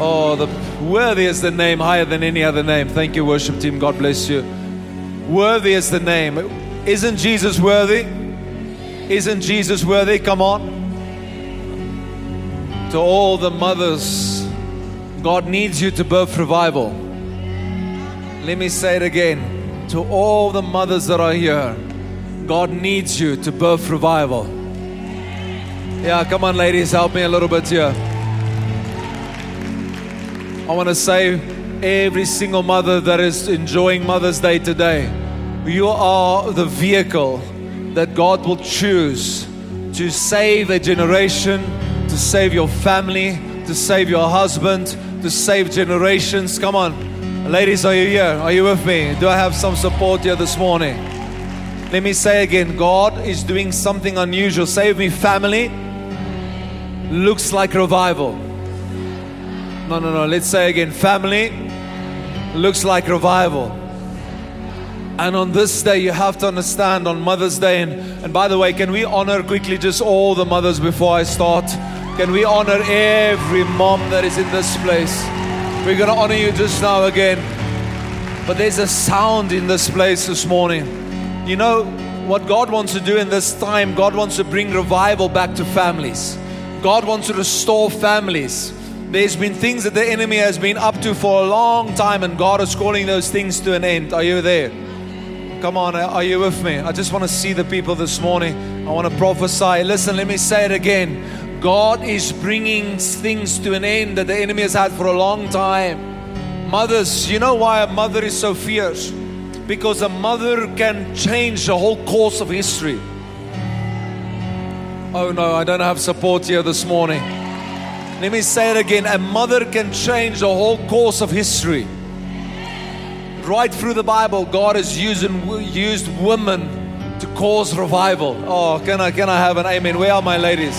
Oh, the worthy is the name, higher than any other name. Thank you, worship team. God bless you. Worthy is the name. Isn't Jesus worthy? Isn't Jesus worthy? Come on. To all the mothers, God needs you to birth revival. Let me say it again. To all the mothers that are here, God needs you to birth revival. Yeah, come on ladies, help me a little bit here. I want to say, every single mother that is enjoying Mother's Day today, you are the vehicle that God will choose to save a generation, to save your family, to save your husband, to save generations. Come on. Ladies, are you here? Are you with me? Do I have some support here this morning? Let me say again, God is doing something unusual. Say with me, family looks like revival. No. Let's say again, family looks like revival. And on this day, you have to understand, on Mother's Day, and by the way, can we honor quickly just all the mothers before I start? Can we honor every mom that is in this place? We're going to honor you just now again. But there's a sound in this place this morning. You know, what God wants to do in this time, God wants to bring revival back to families. God wants to restore families. There's been things that the enemy has been up to for a long time, and God is calling those things to an end. Are you there? Come on, are you with me? I just want to see the people this morning. I want to prophesy. Listen, let me say it again. God is bringing things to an end that the enemy has had for a long time. Mothers, you know why a mother is so fierce? Because a mother can change the whole course of history. Oh no, I don't have support here this morning. Let me say it again. A mother can change the whole course of history. Right through the Bible, God has used women to cause revival. Oh, can I have an amen? Where are my ladies?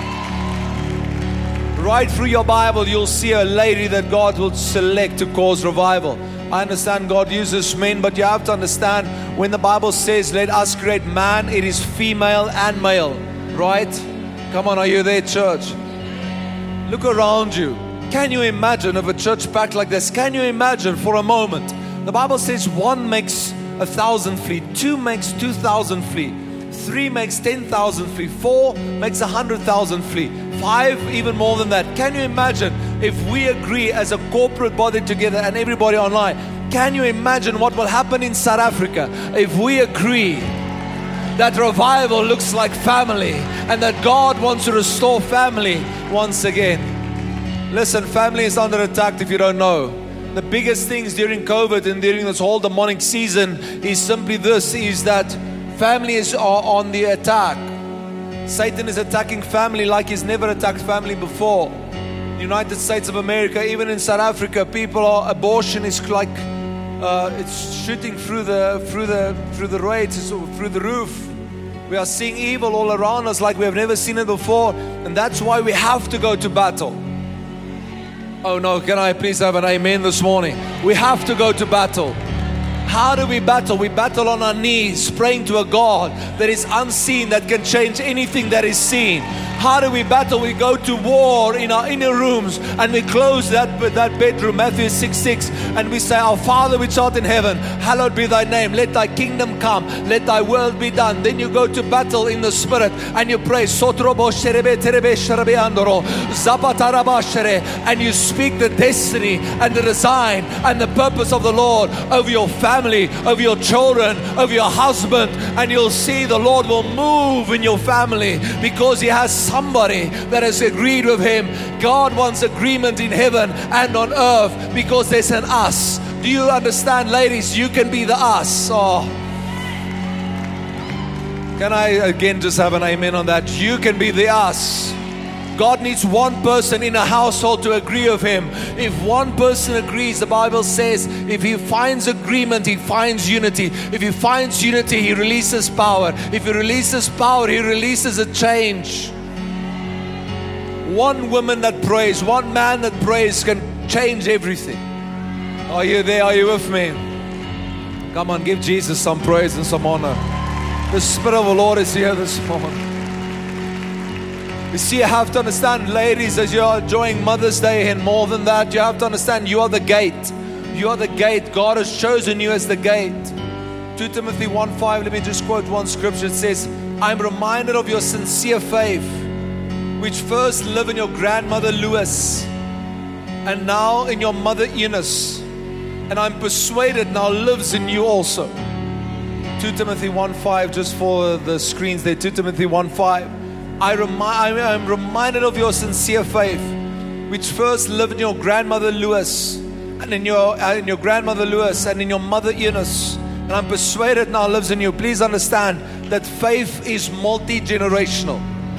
Right through your Bible, you'll see a lady that God will select to cause revival. I understand God uses men, but you have to understand, when the Bible says, let us create man, it is female and male. Right? Come on, are you there, church? Look around you. Can you imagine if a church packed like this? Can you imagine for a moment? The Bible says 1 makes 1,000 flee, 2 makes 2,000 flee, 3 makes 10,000 flee, 4 makes 100,000 flee, 5 even more than that. Can you imagine if we agree as a corporate body together and everybody online? Can you imagine what will happen in South Africa if we agree that revival looks like family and that God wants to restore family once again? Listen, family is under attack if you don't know. The biggest things during COVID and during this whole demonic season is simply this, is that families are on the attack. Satan is attacking family like he's never attacked family before. United States of America, even in South Africa, abortion is like it's shooting through the rates, through the roof. We are seeing evil all around us like we have never seen it before, and that's why we have to go to battle. Oh no, can I please have an amen this morning? We have to go to battle. How do we battle? We battle on our knees, praying to a God that is unseen, that can change anything that is seen. How do we battle? We go to war in our inner rooms and we close that bedroom, Matthew 6:6, and we say, our Father which art in heaven, hallowed be thy name. Let thy kingdom come. Let thy will be done. Then you go to battle in the spirit and you pray, and you speak the destiny and the design and the purpose of the Lord over your family, over your children, over your husband, and you'll see the Lord will move in your family because He has somebody that has agreed with Him. God wants agreement in heaven and on earth because there's an us. Do you understand, ladies? You can be the us. Oh. Can I again just have an amen on that? You can be the us. God needs one person in a household to agree with Him. If one person agrees, the Bible says, if he finds agreement, he finds unity. If he finds unity, he releases power. If he releases power, he releases a change. One woman that prays, one man that prays can change everything. Are you there? Are you with me? Come on, give Jesus some praise and some honor. The Spirit of the Lord is here this morning. You see, you have to understand, ladies, as you are enjoying Mother's Day and more than that, you have to understand you are the gate. You are the gate. God has chosen you as the gate. 2 Timothy 1:5, let me just quote one scripture. It says, I'm reminded of your sincere faith, which first lived in your grandmother Lois, and now in your mother Eunice. And I'm persuaded now lives in you also. 2 Timothy 1:5, just for the screens there. 2 Timothy 1:5. I am reminded of your sincere faith, which first lived in your grandmother Lois, and in your grandmother Lois, and in your mother Eunice. And I'm persuaded now lives in you. Please understand that faith is multi-generational.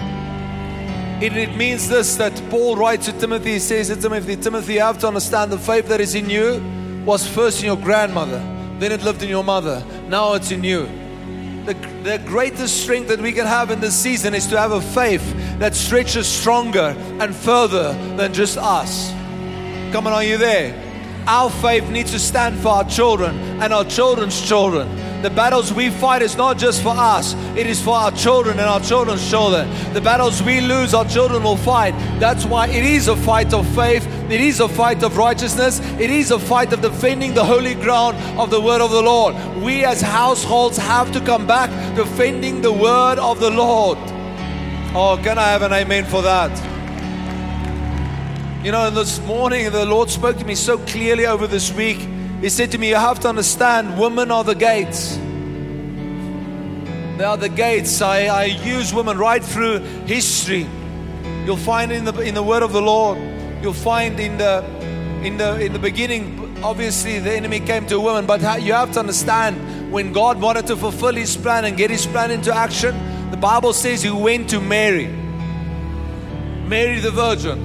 It means this, that Paul writes to Timothy, he says to Timothy, Timothy, you have to understand the faith that is in you was first in your grandmother, then it lived in your mother, now it's in you. The greatest strength that we can have in this season is to have a faith that stretches stronger and further than just us. Come on, are you there? Our faith needs to stand for our children and our children's children. The battles we fight is not just for us, it is for our children and our children's children. The battles we lose, our children will fight. That's why it is a fight of faith, it is a fight of righteousness, it is a fight of defending the holy ground of the word of the Lord. We as households have to come back defending the word of the Lord. Oh, can I have an amen for that? You know, this morning the Lord spoke to me so clearly over this week. He said to me, you have to understand, women are the gates. They are the gates. I use women right through history. You'll find in the word of the Lord. You'll find in the beginning, obviously the enemy came to a woman, but you have to understand, when God wanted to fulfill His plan and get His plan into action, the Bible says He went to Mary the Virgin.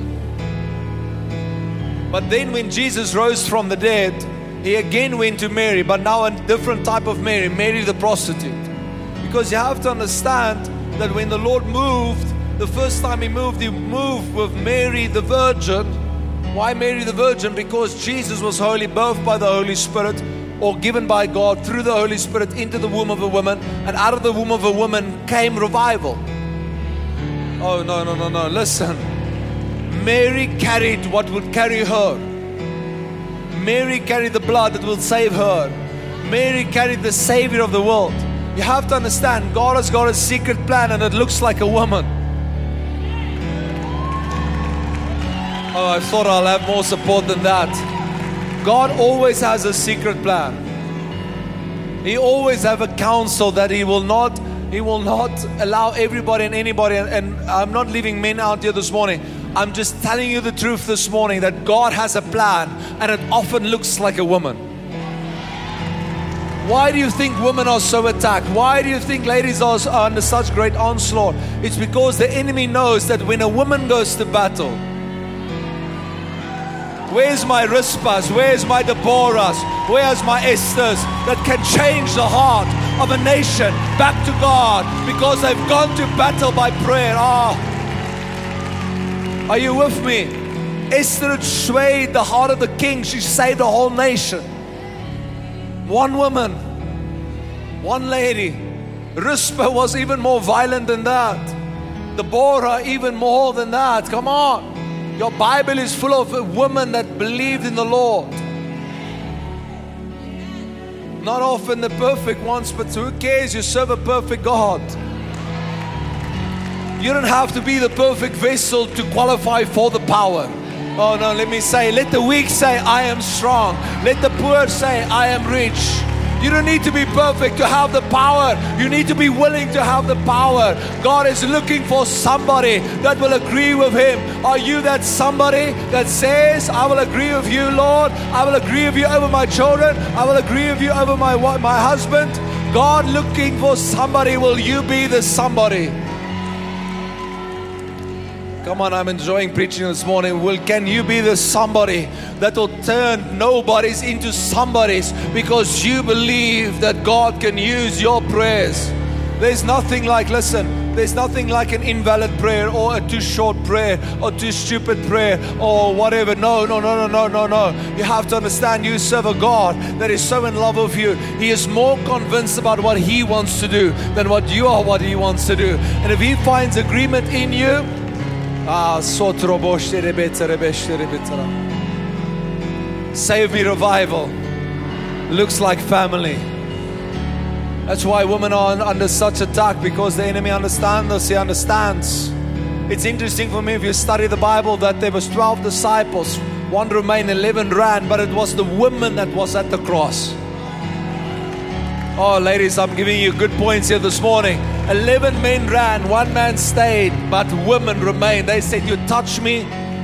But then when Jesus rose from the dead, He again went to Mary, but now a different type of Mary, Mary the prostitute. Because you have to understand that when the Lord moved, the first time He moved with Mary the Virgin. Why Mary the Virgin? Because Jesus was holy both by the Holy Spirit, or given by God through the Holy Spirit into the womb of a woman, and out of the womb of a woman came revival. Oh, no, listen. Mary carried what would carry her. Mary carried the blood that will save her. Mary carried the Savior of the world. You have to understand, God has got a secret plan and it looks like a woman. Oh, I thought I'll have more support than that. God always has a secret plan. He always have a counsel that He will not allow everybody and anybody, and I'm not leaving men out here this morning. I'm just telling you the truth this morning, that God has a plan and it often looks like a woman. Why do you think women are so attacked? Why do you think ladies are under such great onslaught? It's because the enemy knows that when a woman goes to battle, where's my Rizpahs? Where's my Deborahs? Where's my Esthers that can change the heart of a nation back to God because they've gone to battle by prayer? Are you with me? Esther swayed the heart of the king. She saved a whole nation. One woman, one lady. Rizpah was even more violent than that. Deborah even more than that. Come on. Your Bible is full of women that believed in the Lord. Not often the perfect ones, but who cares? You serve a perfect God. You don't have to be the perfect vessel to qualify for the power. Oh no, let me say, let the weak say, I am strong. Let the poor say, I am rich. You don't need to be perfect to have the power. You need to be willing to have the power. God is looking for somebody that will agree with Him. Are you that somebody that says, I will agree with you, Lord. I will agree with you over my children. I will agree with you over my husband. God looking for somebody. Will you be the somebody? Come on, I'm enjoying preaching this morning. Can you be the somebody that will turn nobodies into somebodies because you believe that God can use your prayers? There's nothing like, listen, there's nothing like an invalid prayer or a too short prayer or too stupid prayer or whatever. No. You have to understand, you serve a God that is so in love with you. He is more convinced about what He wants to do than what He wants to do. And if He finds agreement in you, Save Me Revival looks like family. That's why women are under such attack, because the enemy understands us. He understands. It's interesting for me, if you study the Bible, that there was 12 disciples, 1 remained, 11 ran, but it was the woman that was at the cross. Oh, ladies, I'm giving you good points here this morning. 11 men ran, 1 man stayed, but women remained. They said, you touch me.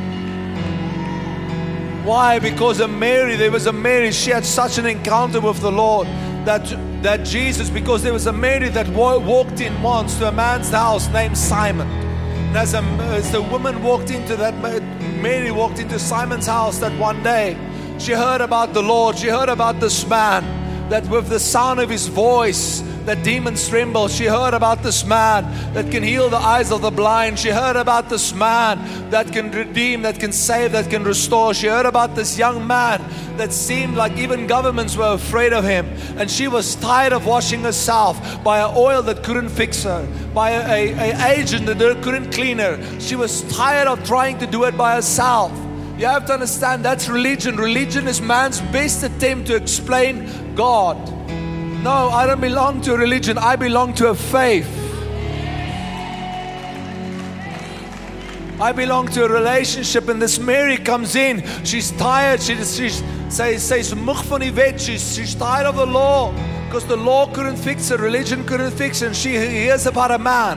Why? Because there was a Mary, she had such an encounter with the Lord, that Jesus, because there was a Mary that walked in once to a man's house named Simon. And as the woman walked into that, Mary walked into Simon's house that one day, she heard about the Lord. She heard about this man, that with the sound of his voice, that demons tremble. She heard about this man that can heal the eyes of the blind. She heard about this man that can redeem, that can save, that can restore. She heard about this young man that seemed like even governments were afraid of him. And she was tired of washing herself by an oil that couldn't fix her, by an agent that couldn't clean her. She was tired of trying to do it by herself. You have to understand, that's religion. Religion is man's best attempt to explain God. No, I don't belong to a religion. I belong to a faith. I belong to a relationship. And this Mary comes in. She's tired. She says, "Moeg van die wet." She's tired of the law, because the law couldn't fix her. Religion couldn't fix her. And she hears about a man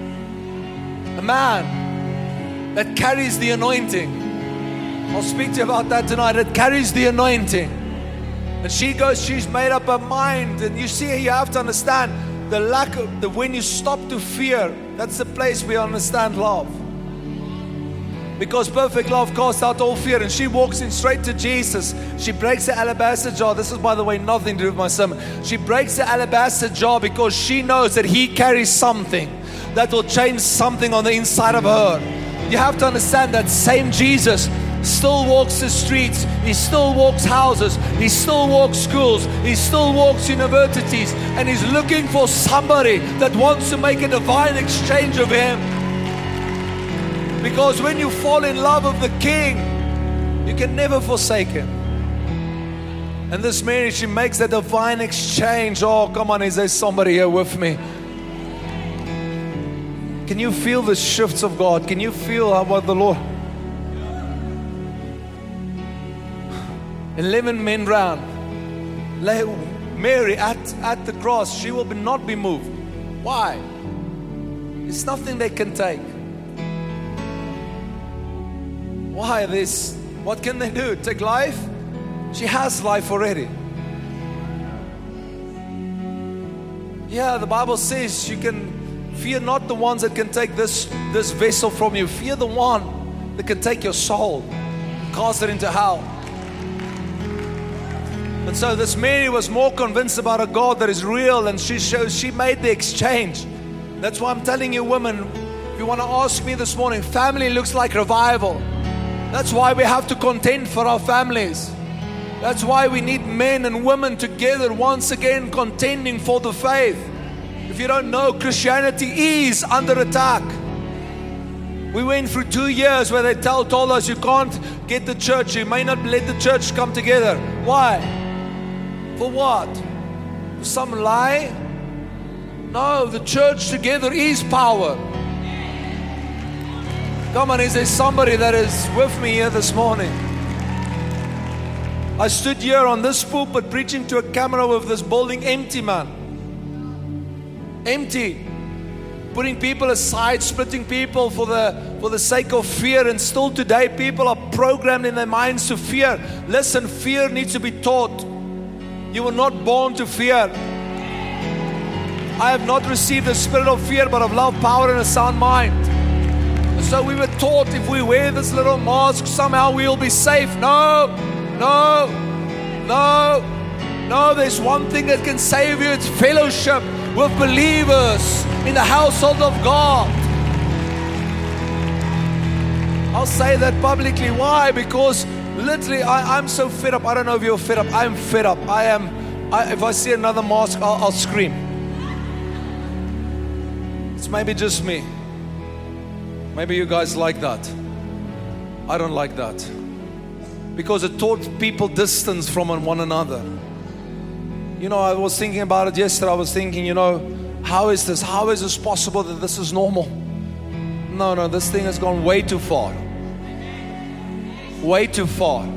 that carries the anointing. I'll speak to you about that tonight. That carries the anointing. And she goes, she's made up her mind. And you see, you have to understand the lack of, when you stop to fear, that's the place we understand love. Because perfect love casts out all fear. And she walks in straight to Jesus. She breaks the alabaster jar. This is, by the way, nothing to do with my sermon. She breaks the alabaster jar because she knows that he carries something that will change something on the inside of her. You have to understand that same Jesus still walks the streets, he still walks houses, he still walks schools, he still walks universities, and he's looking for somebody that wants to make a divine exchange of him. Because when you fall in love with the King, you can never forsake him. And this Mary, she makes a divine exchange. Oh, come on, is there somebody here with me? Can you feel the shifts of God? Can you feel what the Lord... 11 men ran. Mary at the cross, she will not be moved. Why? It's nothing they can take. Why this? What can they do? Take life? She has life already. Yeah, the Bible says you can fear not the ones that can take this vessel from you. Fear the one that can take your soul, cast it into hell. And so this Mary was more convinced about a God that is real, and she made the exchange. That's why I'm telling you, women, if you want to ask me this morning, family looks like revival. That's why we have to contend for our families. That's why we need men and women together once again contending for the faith. If you don't know, Christianity is under attack. We went through 2 years where they told us you can't get the church, you may not let the church come together. Why? For what? For some lie? No, the church together is power. Come on, is there somebody that is with me here this morning? I stood here on this pulpit preaching to a camera with this building empty, man. Empty. Putting people aside, splitting people for the sake of fear. And still today people are programmed in their minds to fear. Listen, fear needs to be taught. You were not born to fear. I have not received the spirit of fear, but of love, power, and a sound mind. So we were taught if we wear this little mask, somehow we'll be safe. No. There's one thing that can save you. It's fellowship with believers in the household of God. I'll say that publicly. Why? Because literally, I'm so fed up. I don't know if you're fed up. I'm fed up. If I see another mask, I'll scream. It's maybe just me. Maybe you guys like that. I don't like that. Because it taught people distance from one another. You know, I was thinking about it yesterday. I was thinking, you know, how is this? How is this possible that this is normal? No, this thing has gone way too far. Way too far.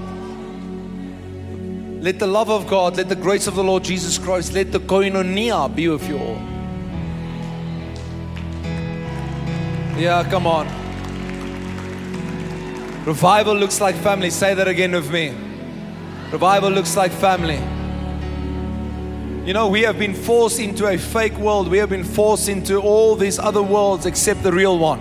Let the love of God, let the grace of the Lord Jesus Christ, let the koinonia be with you all. Yeah, come on. Revival looks like family. Say that again with me. Revival looks like family. You know, we have been forced into a fake world. We have been forced into all these other worlds except the real one.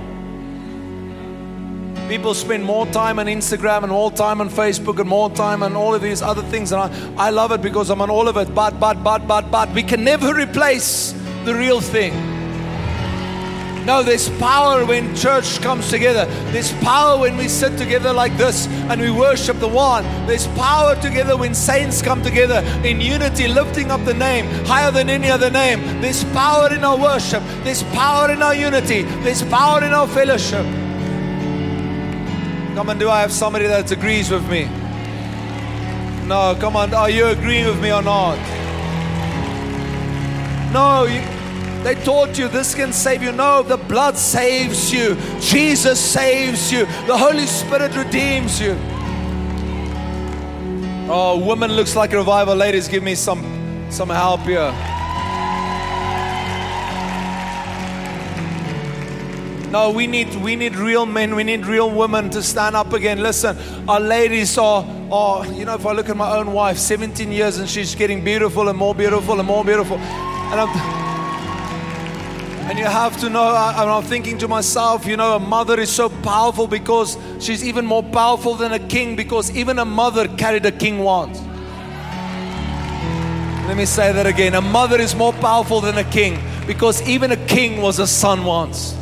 People spend more time on Instagram and more time on Facebook and more time on all of these other things. And I love it because I'm on all of it. But we can never replace the real thing. No, there's power when church comes together. There's power when we sit together like this and we worship the one. There's power together when saints come together in unity, lifting up the name higher than any other name. There's power in our worship. There's power in our unity. There's power in our fellowship. Come on, do I have somebody that agrees with me? No, come on, are you agreeing with me or not? No, they taught you this can save you. No, the blood saves you. Jesus saves you. The Holy Spirit redeems you. Oh, woman looks like a revival. Ladies, give me some help here. No, we need real men. We need real women to stand up again. Listen, our ladies are, you know, if I look at my own wife, 17 years and she's getting beautiful and more beautiful and more beautiful. And you have to know, I'm thinking to myself, you know, a mother is so powerful because she's even more powerful than a king, because even a mother carried a king once. Let me say that again. A mother is more powerful than a king because even a king was a son once.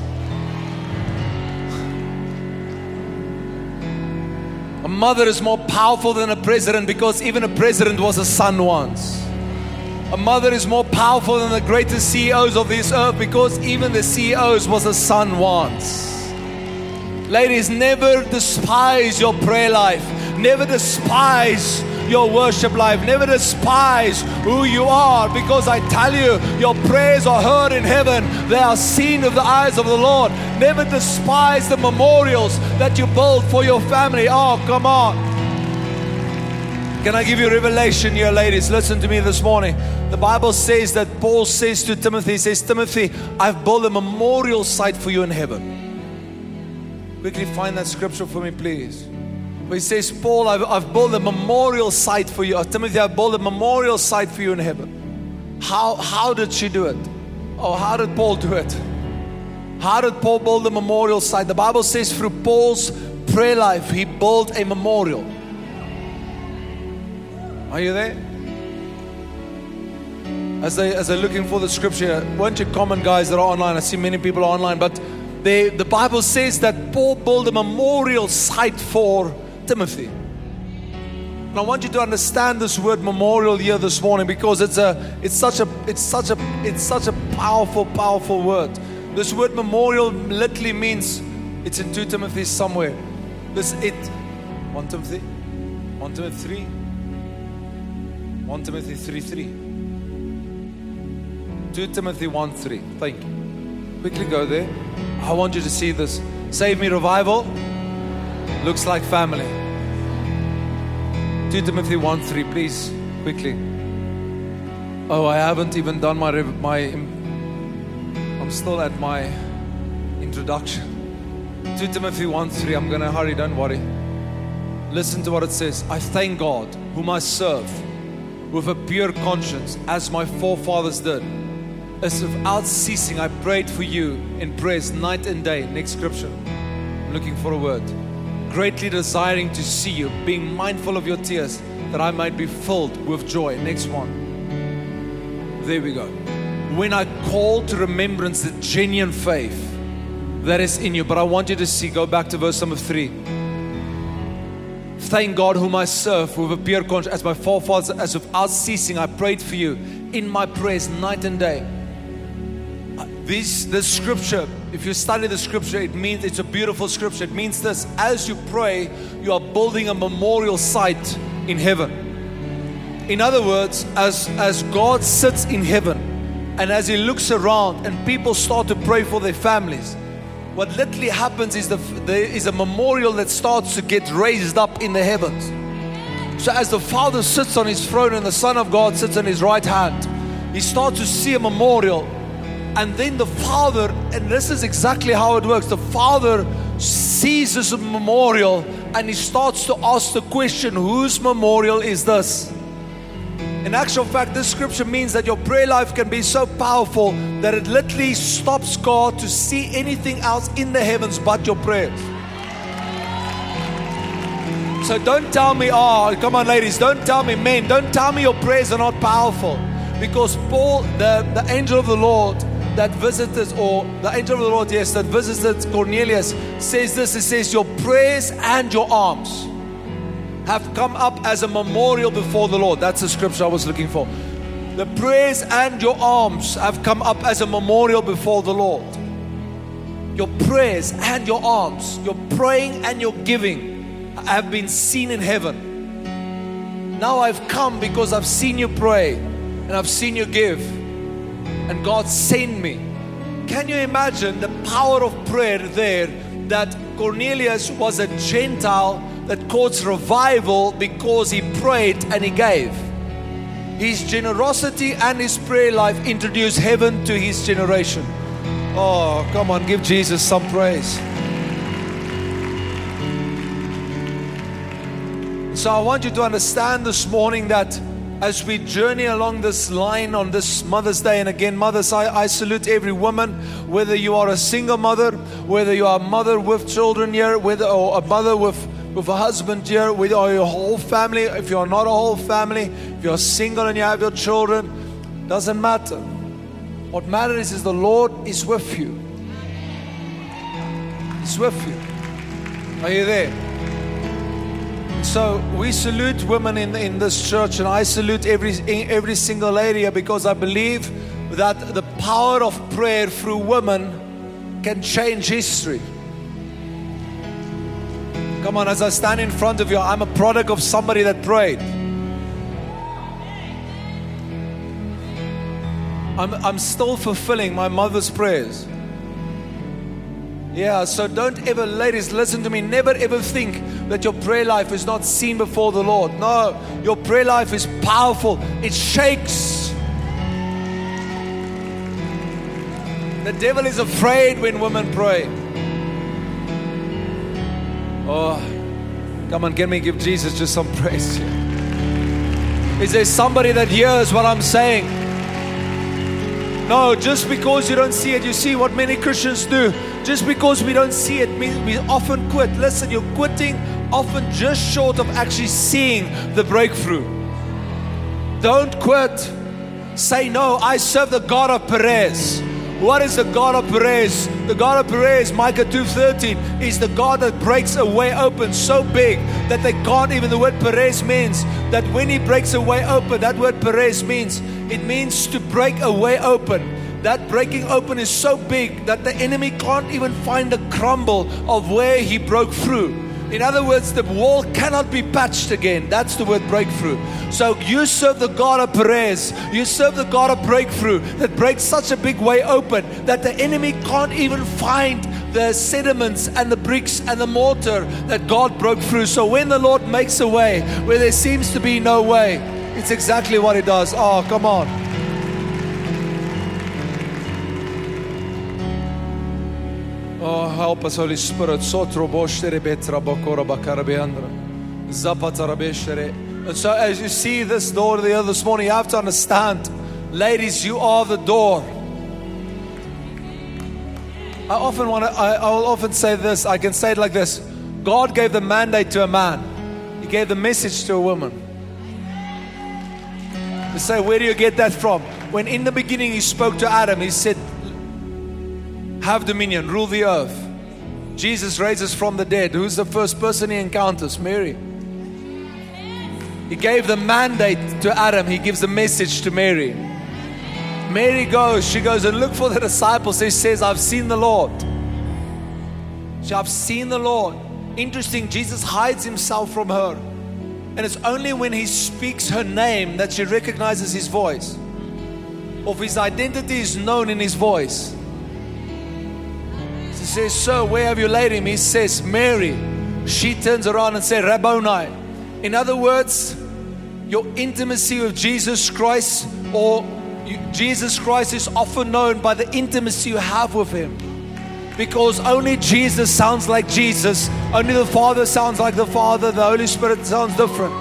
A mother is more powerful than a president because even a president was a son once. A mother is more powerful than the greatest CEOs of this earth because even the CEOs was a son once. Ladies, never despise your prayer life. Never despise your worship life. Never despise who you are, because I tell you, your prayers are heard in heaven. They are seen with the eyes of the Lord. Never despise the memorials that you build for your family. Oh, come on. Can I give you a revelation here, ladies? Listen to me this morning. The Bible says that Paul says to Timothy, he says, Timothy, I've built a memorial site for you in heaven. Quickly find that scripture for me, please. He says, Paul, I've built a memorial site for you. Timothy, I've built a memorial site for you in heaven. How did she do it? Oh, how did Paul do it? How did Paul build a memorial site? The Bible says through Paul's prayer life, he built a memorial. Are you there? As they're looking for the scripture, won't you comment, guys that are online? I see many people are online, but the Bible says that Paul built a memorial site for Timothy. And I want you to understand this word memorial here this morning, because it's such a powerful word. This word memorial literally means, it's in 2 Timothy somewhere. 1 Timothy 3. 1 Timothy 3:3. 2 Timothy 1:3. Thank you. Quickly go there. I want you to see this. Save Me Revival looks like family. 2 Timothy 1:3, please, quickly. Oh, I haven't even done I'm still at my introduction. 2 Timothy 1:3, I'm going to hurry, don't worry. Listen to what it says. I thank God, whom I serve with a pure conscience, as my forefathers did. As without ceasing, I prayed for you in prayers night and day. Next scripture. I'm looking for a word. Greatly desiring to see you, being mindful of your tears, that I might be filled with joy. Next one. There we go. When I call to remembrance the genuine faith that is in you. But I want you to see, go back to verse number 3. Thank God, whom I serve with a pure conscience, as my forefathers, as without ceasing I prayed for you in my prayers night and day. This scripture if you study the scripture, it means it's a beautiful scripture. It means this: as you pray, you are building a memorial site in heaven. In other words, as God sits in heaven and as He looks around and people start to pray for their families, what literally happens is there is a memorial that starts to get raised up in the heavens. So as the Father sits on His throne and the Son of God sits on His right hand, He starts to see a memorial. And then the Father, and this is exactly how it works, the Father sees this memorial and He starts to ask the question, whose memorial is this? In actual fact, this scripture means that your prayer life can be so powerful that it literally stops God to see anything else in the heavens but your prayers. So don't tell me, oh, come on ladies, don't tell me, men, don't tell me your prayers are not powerful. Because Paul, the angel of the Lord that visited, or the angel of the Lord, yes, that visited Cornelius, says this, it says, your prayers and your alms have come up as a memorial before the Lord. That's the scripture I was looking for. The prayers and your alms have come up as a memorial before the Lord. Your prayers and your alms, your praying and your giving have been seen in heaven. Now I've come because I've seen you pray and I've seen you give, and God sent me. Can you imagine the power of prayer there, that Cornelius was a Gentile that caused revival because he prayed and he gave. His generosity and his prayer life introduced heaven to his generation. Oh, come on, give Jesus some praise. So I want you to understand this morning that as we journey along this line on this Mother's Day, and again, mothers, I salute every woman, whether you are a single mother, whether you are a mother with children here, or a mother with a husband here, with your whole family. If you're not a whole family, if you're single and you have your children, doesn't matter. What matters is the Lord is with you. He's with you. Are you there? So we salute women in this church, and I salute every single lady here, because I believe that the power of prayer through women can change history. Come on, as I stand in front of you, I'm a product of somebody that prayed. I'm still fulfilling my mother's prayers. Yeah, so don't ever, ladies, listen to me. Never ever think that your prayer life is not seen before the Lord. No, your prayer life is powerful. It shakes. The devil is afraid when women pray. Oh, come on, can we give Jesus just some praise here? Is there somebody that hears what I'm saying? No, just because you don't see it, you see what many Christians do. Just because we don't see it means we often quit. Listen, you're quitting often just short of actually seeing the breakthrough. Don't quit. Say, no, I serve the God of Perez. What is the God of Perez? The God of Perez, Micah 2:13, is the God that breaks a way open so big that they can't even, the word Perez means that when He breaks a way open, that word Perez means, it means to break a way open. That breaking open is so big that the enemy can't even find a crumble of where he broke through. In other words, the wall cannot be patched again. That's the word breakthrough. So you serve the God of Perez. You serve the God of breakthrough that breaks such a big way open that the enemy can't even find the sediments and the bricks and the mortar that God broke through. So when the Lord makes a way where there seems to be no way, it's exactly what He does. Oh, come on. Oh, help us, Holy Spirit. And so as you see this door here this morning, you have to understand, ladies, you are the door. I will often say this. I can say it like this. God gave the mandate to a man. He gave the message to a woman. You say, where do you get that from? When in the beginning He spoke to Adam, He said, have dominion, rule the earth. Jesus raises from the dead. Who's the first person He encounters? Mary. He gave the mandate to Adam. He gives the message to Mary. Mary goes, she goes and look for the disciples. She says, I've seen the Lord. I've seen the Lord. Interesting, Jesus hides himself from her. And it's only when he speaks her name that she recognizes his voice. Of his identity is known in his voice. She says, Sir, where have you laid him? He says, Mary. She turns around and says, Rabboni. In other words, your intimacy with Jesus Christ, or Jesus Christ is often known by the intimacy you have with him. Because only Jesus sounds like Jesus. Only the Father sounds like the Father. The Holy Spirit sounds different.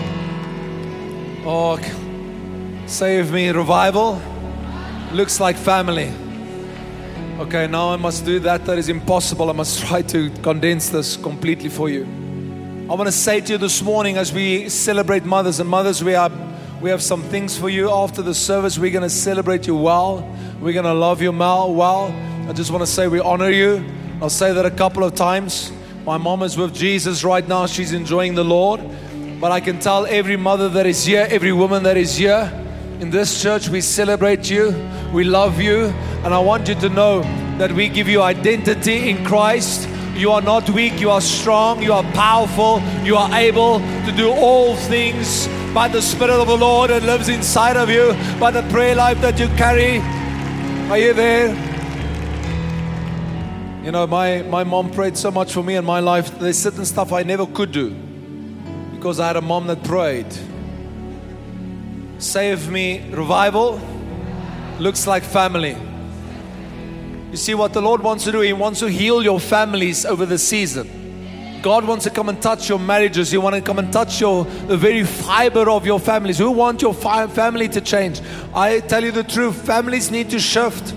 Oh, save me. Revival looks like family. Okay, now I must do that. That is impossible. I must try to condense this completely for you. I want to say to you this morning, as we celebrate mothers, and mothers, we have some things for you after the service. We're going to celebrate you well. We're going to love you well. I just want to say we honor you. I'll say that a couple of times. My mom is with Jesus right now. She's enjoying the Lord. But I can tell every mother that is here, every woman that is here in this church, we celebrate you. We love you. And I want you to know that we give you identity in Christ. You are not weak. You are strong. You are powerful. You are able to do all things by the Spirit of the Lord that lives inside of you, by the prayer life that you carry. Are you there? You know, my mom prayed so much for me in my life. There's certain stuff I never could do because I had a mom that prayed. Save me. Revival looks like family. You see what the Lord wants to do? He wants to heal your families over the season. God wants to come and touch your marriages. He wants to come and touch the very fiber of your families. Who want your family to change? I tell you the truth, families need to shift.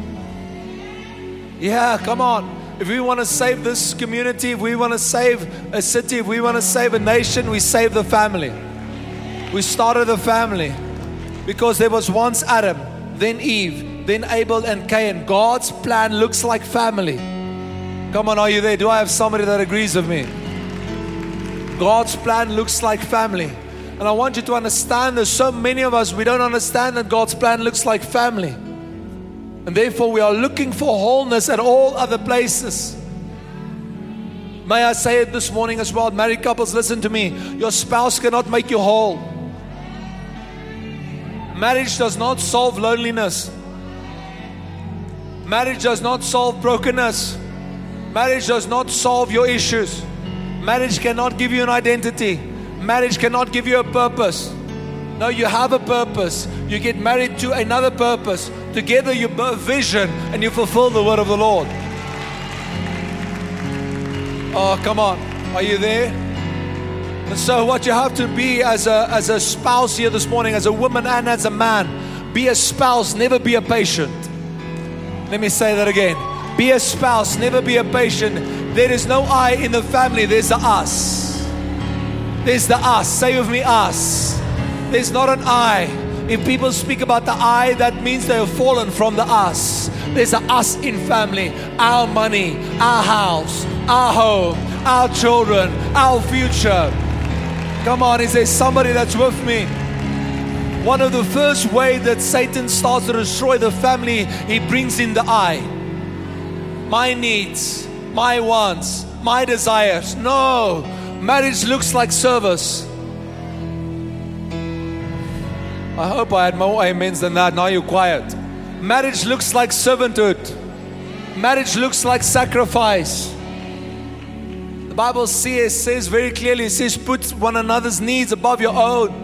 Yeah, come on. If we want to save this community, if we want to save a city, if we want to save a nation, we save the family. We started a family because there was once Adam, then Eve, then Abel and Cain. God's plan looks like family. Come on, are you there? Do I have somebody that agrees with me? God's plan looks like family. And I want you to understand there's so many of us, we don't understand that God's plan looks like family. And therefore we are looking for wholeness at all other places. May I say it this morning as well, married couples, listen to me. Your spouse cannot make you whole. Marriage does not solve loneliness. Marriage does not solve brokenness. Marriage does not solve your issues. Marriage cannot give you an identity. Marriage cannot give you a purpose. No, you have a purpose. You get married to another purpose. Together you have a vision and you fulfill the word of the Lord. Oh, come on. Are you there? And so what you have to be as a spouse here this morning, as a woman and as a man, be a spouse, never be a patient. Let me say that again. Be a spouse, never be a patient. There is no I in the family, there's the us. There's the us. Say with me, us. There's not an I. If people speak about the I, that means they have fallen from the us. There's a us in family. Our money, our house, our home, our children, our future. Come on, is there somebody that's with me? One of the first ways that Satan starts to destroy the family, he brings in the I. My needs, my wants, my desires. No, marriage looks like service. I hope I had more amens than that. Now you're quiet. Marriage looks like servanthood. Marriage looks like sacrifice. The Bible says very clearly, it says put one another's needs above your own.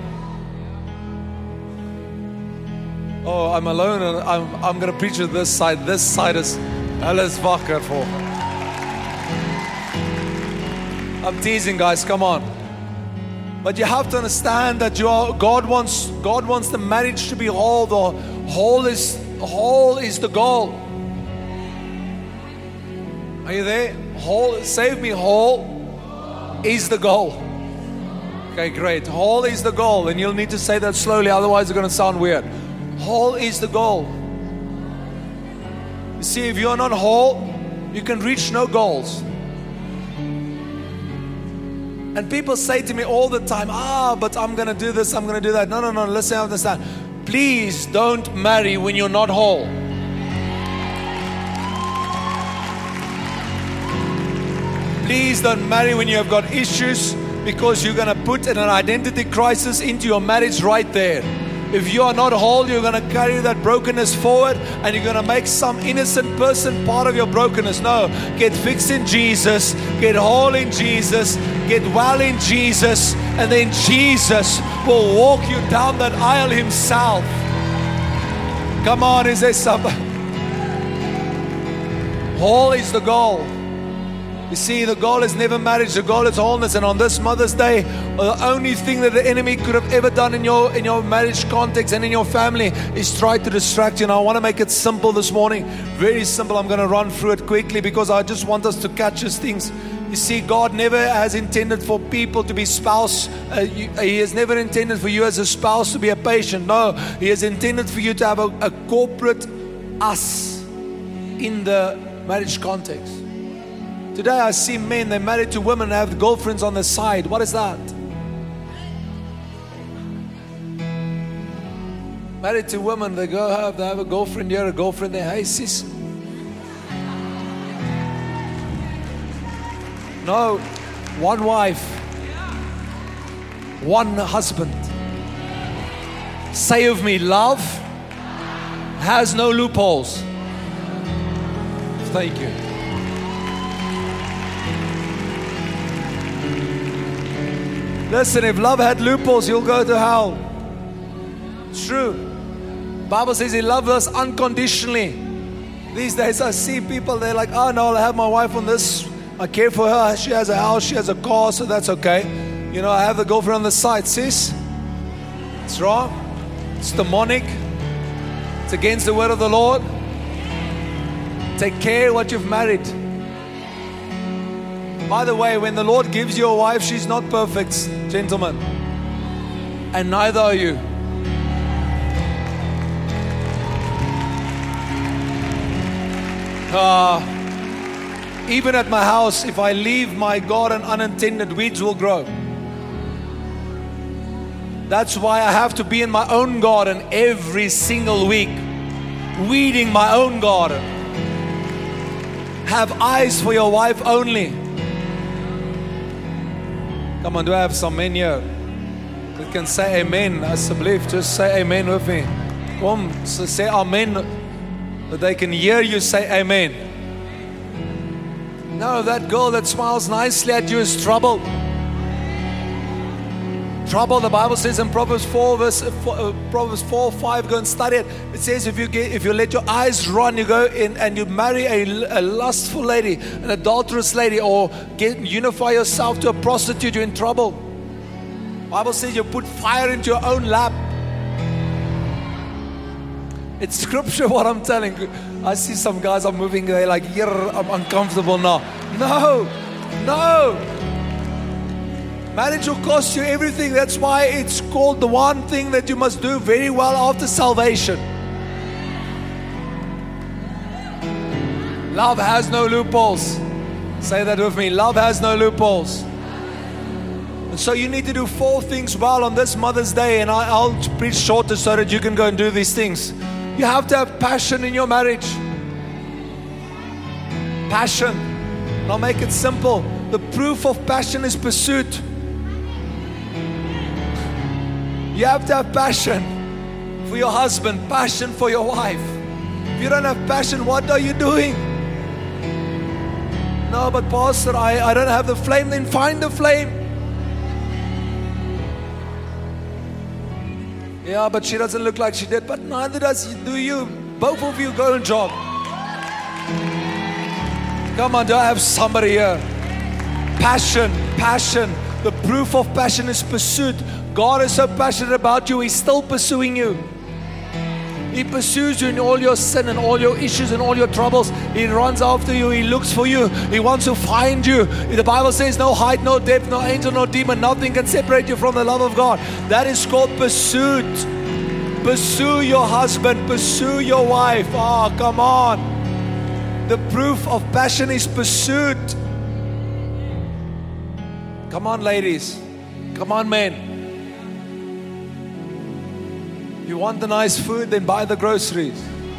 Oh, I'm alone and I'm going to preach to this side. This side is alles wakker for. I'm teasing, guys, come on. But you have to understand that God wants the marriage to be whole. The whole is the goal. Are you there? Whole, save me, whole is the goal. Okay, great. Whole is the goal. And you'll need to say that slowly, otherwise it's going to sound weird. Whole is the goal. You see, if you're not whole, you can reach no goals. And people say to me all the time, but I'm going to do this, I'm going to do that. No, listen, understand. Please don't marry when you're not whole. Please don't marry when you have got issues, because you're going to put an identity crisis into your marriage right there. If you are not whole, you're going to carry that brokenness forward, and you're going to make some innocent person part of your brokenness. No, get fixed in Jesus, get whole in Jesus, get well in Jesus, and then Jesus will walk you down that aisle Himself. Come on, is there somebody? Whole is the goal. You see, the goal is never marriage, the goal is wholeness. And on this Mother's Day, the only thing that the enemy could have ever done in your marriage context and in your family is try to distract you. And I want to make it simple this morning. Very simple. I'm going to run through it quickly because I just want us to catch these things. You see, God never has intended for people to be spouse. He has never intended for you as a spouse to be a patient. No, He has intended for you to have a corporate us in the marriage context. Today I see men, they're married to women and have girlfriends on the side. What is that? Married to women, they have a girlfriend here, a girlfriend there. Hey sis. No, one wife, one husband. Say of me, love has no loopholes. Thank you. Listen, if love had loopholes, you'll go to hell. It's true. The Bible says He loves us unconditionally. These days I see people, they're like, oh no, I'll have my wife on this. I care for her. She has a house, she has a car, so that's okay. You know, I have the girlfriend on the side. Sis, it's wrong. It's demonic. It's against the word of the Lord. Take care of what you've married. By the way, when the Lord gives you a wife, she's not perfect, gentlemen. And neither are you. Even at my house, if I leave my garden unattended, weeds will grow. That's why I have to be in my own garden every single week, weeding my own garden. Have eyes for your wife only. Come on, do I have some men here that can say amen? Asseblief, just say amen with me. Come, so say amen, that they can hear you say amen. No, that girl that smiles nicely at you is trouble. Trouble, the Bible says in Proverbs 4:5, go and study it. It says if you let your eyes run, you go in and you marry a lustful lady, an adulterous lady, or unify yourself to a prostitute, you're in trouble. The Bible says you put fire into your own lap. It's scripture what I'm telling you. I see some guys are moving, they're like, yeah, I'm uncomfortable now. No. Marriage will cost you everything. That's why it's called the one thing that you must do very well after salvation. Love has no loopholes. Say that with me. Love has no loopholes. And so you need to do 4 things well on this Mother's Day. And I'll preach shorter so that you can go and do these things. You have to have passion in your marriage. Passion. And I'll make it simple. The proof of passion is pursuit. You have to have passion for your husband, passion for your wife. If you don't have passion, what are you doing? No, but Pastor, I don't have the flame. Then find the flame. Yeah, but she doesn't look like she did. But neither do you. Both of you go and jog. Come on, do I have somebody here? Passion. The proof of passion is pursuit. God is so passionate about you, He's still pursuing you. He pursues you in all your sin and all your issues and all your troubles. He runs after you. He looks for you. He wants to find you. The Bible says no height, no depth, no angel, no demon. Nothing can separate you from the love of God. That is called pursuit. Pursue your husband. Pursue your wife. Oh, come on. The proof of passion is pursuit. Come on, ladies. Come on, men. You want the nice food, then buy the groceries.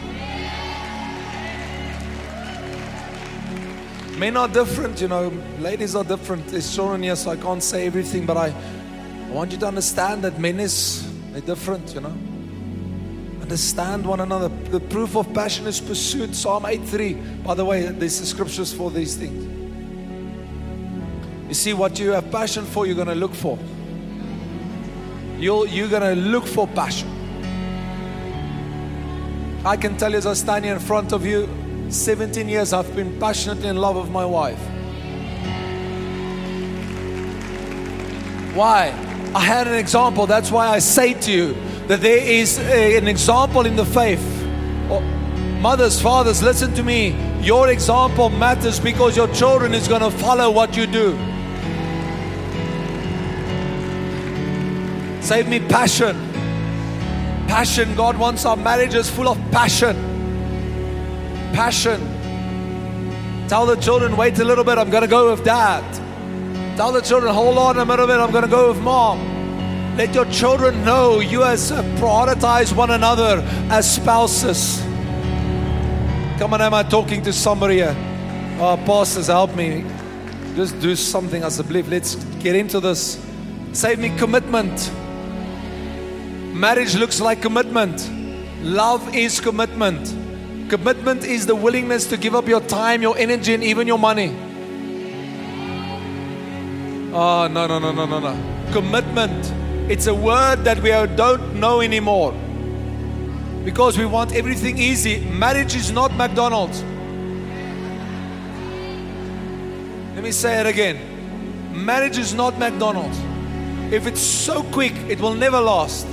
Men are different, you know. Ladies are different. There's children here, so I can't say everything, but I want you to understand that they're different, you know. Understand one another. The proof of passion is pursuit. Psalm 8:3. By the way, there's the scriptures for these things. You see, what you have passion for, you're going to look for. You're going to look for passion. I can tell you as I stand here in front of you, 17 years I've been passionately in love with my wife. Why? I had an example. That's why I say to you that there is an example in the faith. Mothers, fathers, listen to me. Your example matters because your children is going to follow what you do. Save me passion. Passion. God wants our marriages full of passion. Passion. Tell the children, wait a little bit, I'm going to go with dad. Tell the children, hold on a little bit, I'm going to go with mom. Let your children know you prioritize one another as spouses. Come on, am I talking to somebody here? Oh, pastors, help me. Just do something as a belief. Let's get into this. Save me commitment. Marriage looks like commitment. Love is commitment. Commitment is the willingness to give up your time, your energy, and even your money. Oh, no. Commitment. It's a word that we don't know anymore. Because we want everything easy. Marriage is not McDonald's. Let me say it again. Marriage is not McDonald's. If it's so quick, it will never last.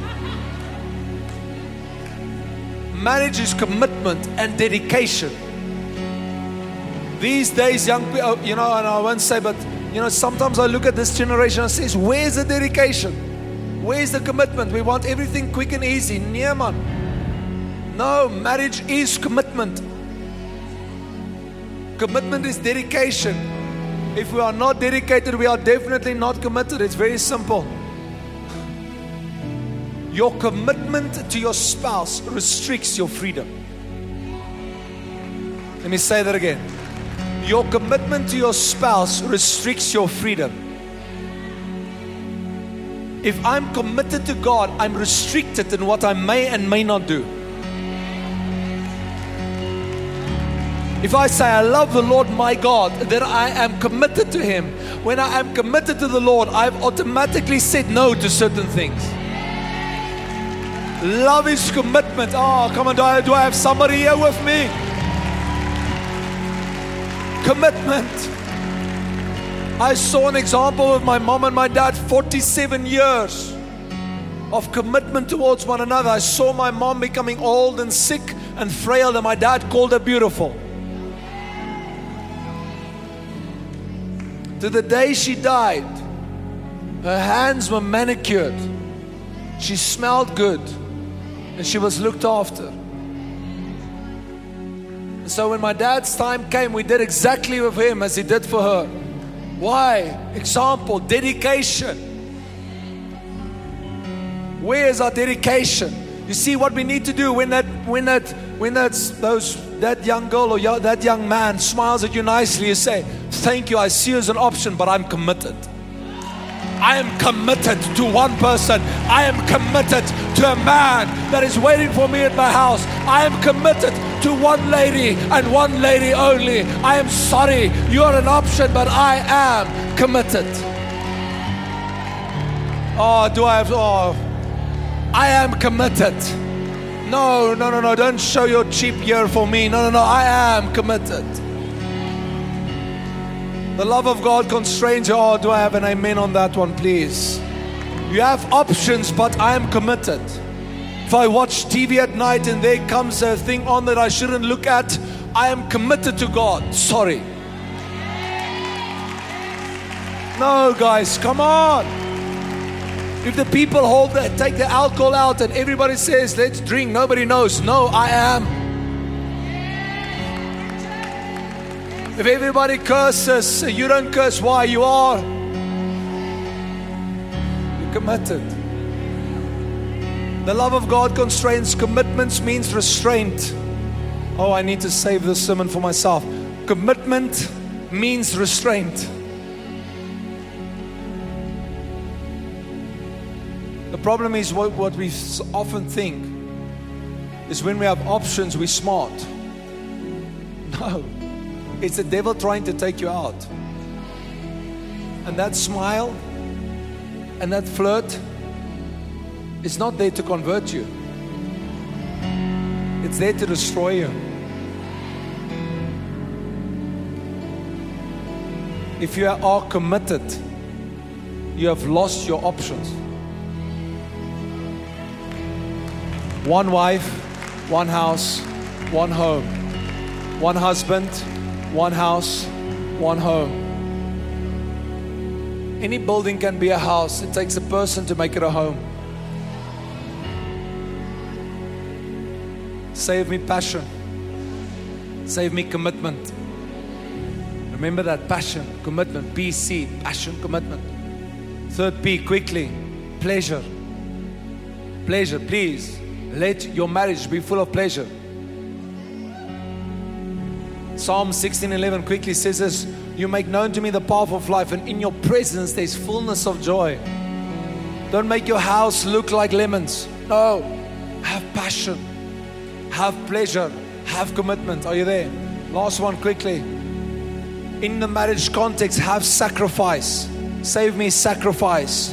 Marriage is commitment and dedication. These days, young people, you know, and I won't say, but you know, sometimes I look at this generation and say, where's the dedication? Where's the commitment? We want everything quick and easy. Nee, man. No, marriage is commitment. Commitment is dedication. If we are not dedicated, we are definitely not committed. It's very simple. Your commitment to your spouse restricts your freedom. Let me say that again. Your commitment to your spouse restricts your freedom. If I'm committed to God, I'm restricted in what I may and may not do. If I say I love the Lord my God, then I am committed to Him. When I am committed to the Lord, I've automatically said no to certain things. Love is commitment. Oh, come on, do I have somebody here with me? Commitment. I saw an example with my mom and my dad, 47 years of commitment towards one another. I saw my mom becoming old and sick and frail, and my dad called her beautiful. To the day she died, her hands were manicured. She smelled good. And she was looked after. And so when my dad's time came, we did exactly with him as he did for her. Why? Example, dedication. Where is our dedication? You see what we need to do when that young girl or that young man smiles at you nicely, you say, thank you, I see you as an option, but I'm committed. I am committed to one person. I am committed to a man that is waiting for me at my house. I am committed to one lady and one lady only. I am sorry, you are an option, but I am committed. I am committed. No, don't show your cheap ear for me. No, I am committed. The love of God constrains you. Oh, do I have an amen on that one, please? You have options, but I am committed. If I watch TV at night and there comes a thing on that I shouldn't look at, I am committed to God. Sorry. No, guys, come on. If the people take the alcohol out and everybody says, let's drink, nobody knows. No, I am. If everybody curses, you don't curse. Why? You are. You're committed. The love of God constrains. Commitments means restraint. Oh, I need to save this sermon for myself. Commitment means restraint. The problem is what we often think is when we have options, we're smart. No, it's the devil trying to take you out. And that smile and that flirt is not there to convert you. It's there to destroy you. If you are committed, you have lost your options. One wife, one house, one home. One husband, one house, one home. Any building can be a house. It takes a person to make it a home. Save me passion. Save me commitment. Remember that, passion, commitment. PC, passion, commitment. Third P, quickly, pleasure. Pleasure, please. Let your marriage be full of pleasure. Psalm 16:11 quickly says this: you make known to me the path of life, and in your presence there's fullness of joy. Don't make your house look like lemons. No, have passion, have pleasure, have commitment. Are you there? Last one quickly. In the marriage context, have sacrifice. Save me sacrifice.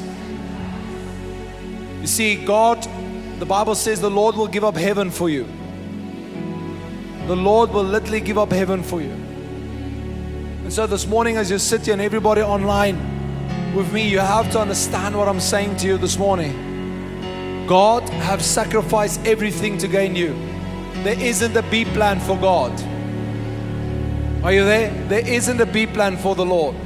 You see, God, the Bible says the Lord will give up heaven for you. The Lord will literally give up heaven for you. And so this morning, as you sit here and everybody online with me, you have to understand what I'm saying to you this morning. God have sacrificed everything to gain you. There isn't a B plan for God. Are you there? There isn't a B plan for the Lord.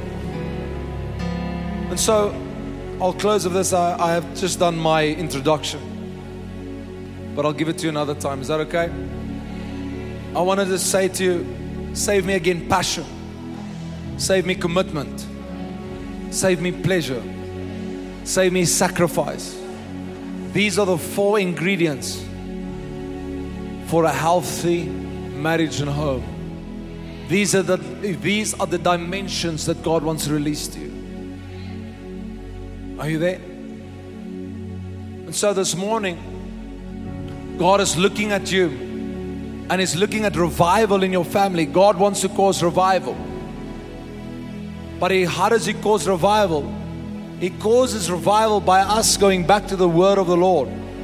And so I'll close with this. I have just done my introduction, but I'll give it to you another time. Is that okay? I wanted to say to you, save me again passion. Save me commitment. Save me pleasure. Save me sacrifice. These are the 4 ingredients for a healthy marriage and home. These are the dimensions that God wants to release to you. Are you there? And so this morning, God is looking at you and is looking at revival in your family. God wants to cause revival. But how does He cause revival? He causes revival by us going back to the word of the Lord.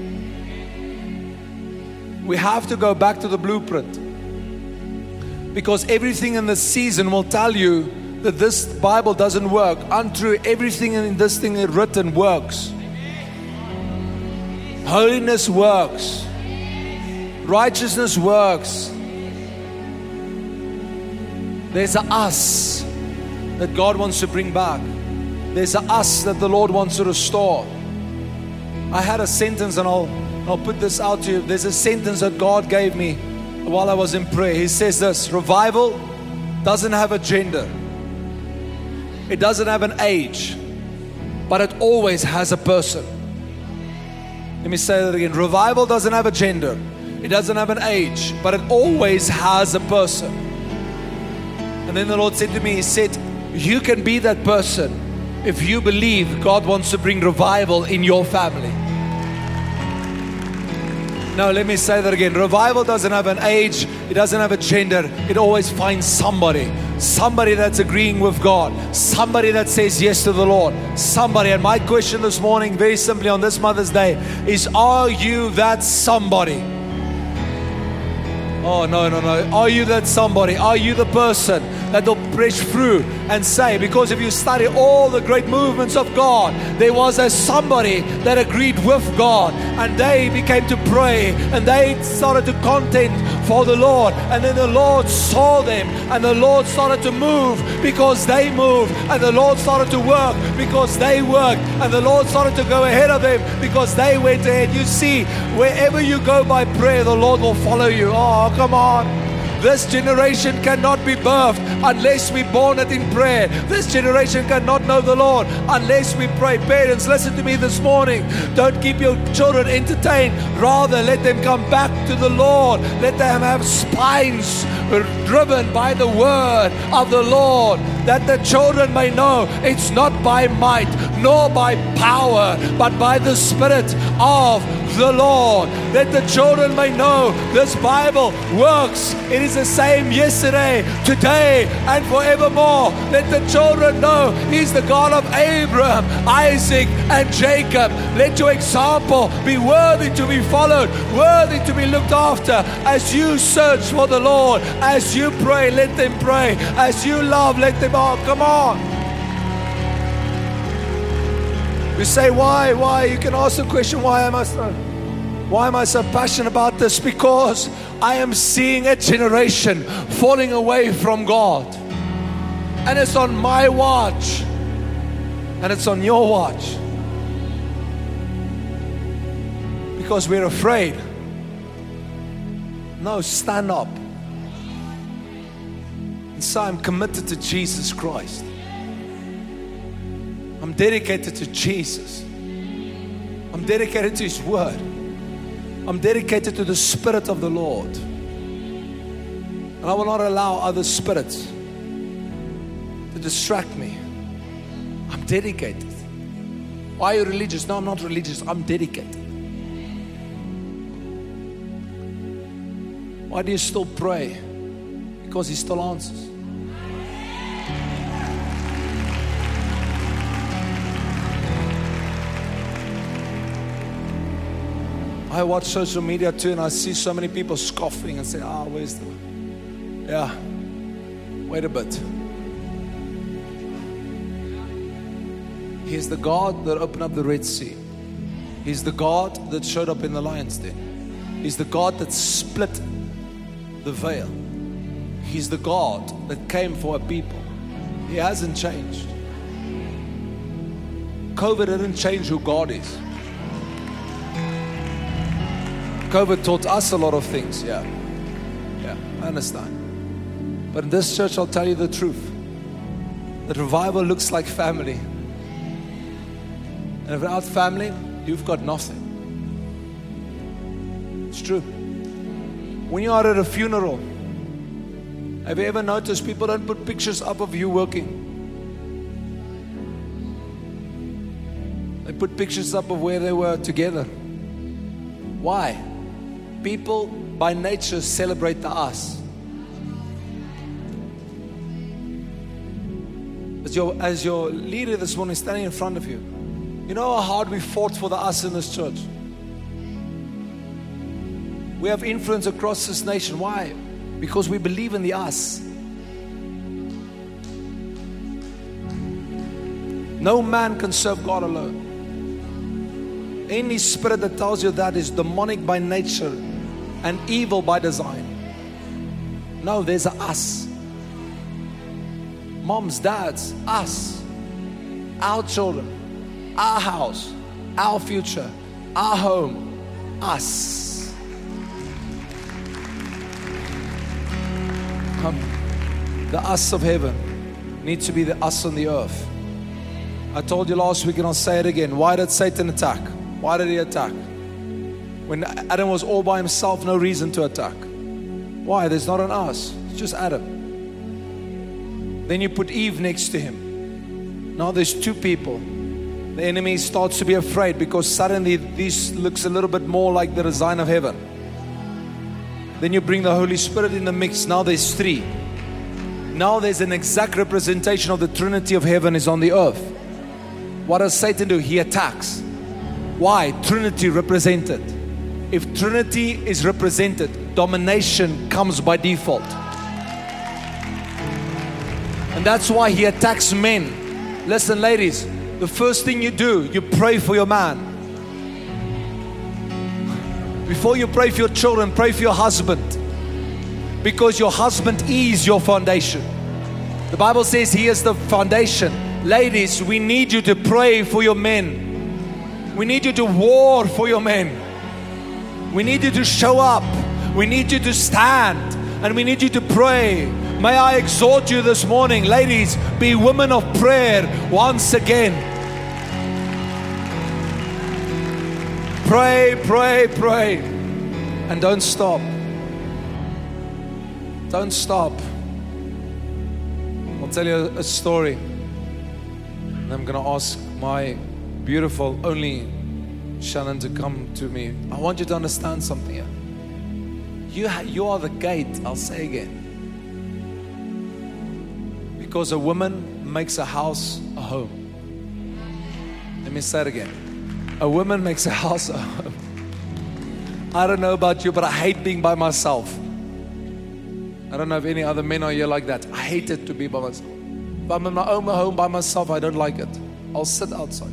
We have to go back to the blueprint. Because everything in this season will tell you that this Bible doesn't work. Untrue, everything in this thing written works. Holiness works. Righteousness works. There's a us that God wants to bring back. There's a us that the Lord wants to restore. I had a sentence, and I'll put this out to you. There's a sentence that God gave me while I was in prayer. He says this: revival doesn't have a gender. It doesn't have an age, but it always has a person. Let me say that again. Revival doesn't have a gender. It doesn't have an age, but it always has a person. And then the Lord said to me, He said, you can be that person if you believe God wants to bring revival in your family. No, let me say that again. Revival doesn't have an age. It doesn't have a gender. It always finds somebody. Somebody that's agreeing with God. Somebody that says yes to the Lord. Somebody. And my question this morning, very simply on this Mother's Day, is: are you that somebody? Oh, no. Are you that somebody? Are you the person that will push through and say, because if you study all the great movements of God, there was a somebody that agreed with God, and they became to pray, and they started to contend for the Lord, and then the Lord saw them, and the Lord started to move because they moved, and the Lord started to work because they worked, and the Lord started to go ahead of them because they went ahead. You see, wherever you go by prayer, the Lord will follow you. Oh, come on. This generation cannot be birthed unless we born it in prayer. This generation cannot know the Lord unless we pray. Parents, listen to me this morning. Don't keep your children entertained. Rather, let them come back to the Lord. Let them have spines driven by the word of the Lord, that the children may know it's not by might nor by power, but by the Spirit of the Lord. Let the children may know this Bible works. It is the same yesterday, today, and forevermore. Let the children know He's the God of Abraham, Isaac, and Jacob. Let your example be worthy to be followed, worthy to be looked after. As you search for the Lord, as you pray, let them pray. As you love, let them all. Come on. You say, why? You can ask the question, why am I so passionate about this? Because I am seeing a generation falling away from God. And it's on my watch. And it's on your watch. Because we're afraid. No, stand up. And so I'm committed to Jesus Christ. I'm dedicated to Jesus. I'm dedicated to His Word. I'm dedicated to the Spirit of the Lord. And I will not allow other spirits to distract me. I'm dedicated. Why are you religious? No, I'm not religious. I'm dedicated. Why do you still pray? Because He still answers. I watch social media too, and I see so many people scoffing and say, where's the... Yeah, wait a bit. He's the God that opened up the Red Sea. He's the God that showed up in the lion's den. He's the God that split the veil. He's the God that came for a people. He hasn't changed. COVID didn't change who God is. COVID taught us a lot of things, yeah, I understand. But in this church, I'll tell you the truth. That revival looks like family. And without family, you've got nothing. It's true. When you are at a funeral, have you ever noticed people don't put pictures up of you working? They put pictures up of where they were together. Why? People by nature celebrate the us. As your leader this morning standing in front of you, you know how hard we fought for the us in this church? We have influence across this nation. Why? Because we believe in the us. No man can serve God alone. Any spirit that tells you that is demonic by nature and evil by design. No, there's a us. Moms, dads, us. Our children, our house, our future, our home, us. The us of heaven needs to be the us on the earth. I told you last week and I'll say it again. Why did Satan attack? Why did he attack? When Adam was all by himself, no reason to attack. Why? There's not an us. It's just Adam. Then you put Eve next to him. Now there's two people. The enemy starts to be afraid because suddenly this looks a little bit more like the design of heaven. Then you bring the Holy Spirit in the mix. Now there's three. Now there's an exact representation of the Trinity of heaven is on the earth. What does Satan do? He attacks. Why? Trinity represented. If Trinity is represented, domination comes by default. And that's why he attacks men. Listen, ladies, the first thing you do, you pray for your man. Before you pray for your children, pray for your husband. Because your husband is your foundation. The Bible says he is the foundation. Ladies, we need you to pray for your men. We need you to war for your men. We need you to show up. We need you to stand. and we need you to pray. May I exhort you this morning, ladies, be women of prayer once again. Pray, pray, pray, and don't stop. Don't stop. I'll tell you a story. And I'm going to ask my beautiful, only Shannon to come to me. I want you to understand something here. You are the gate, I'll say again. Because a woman makes a house a home. Let me say it again. A woman makes a house a home. I don't know about you, but I hate being by myself. I don't know if any other men are here like that. I hate it to be by myself. If I'm in my own home by myself, I don't like it. I'll sit outside.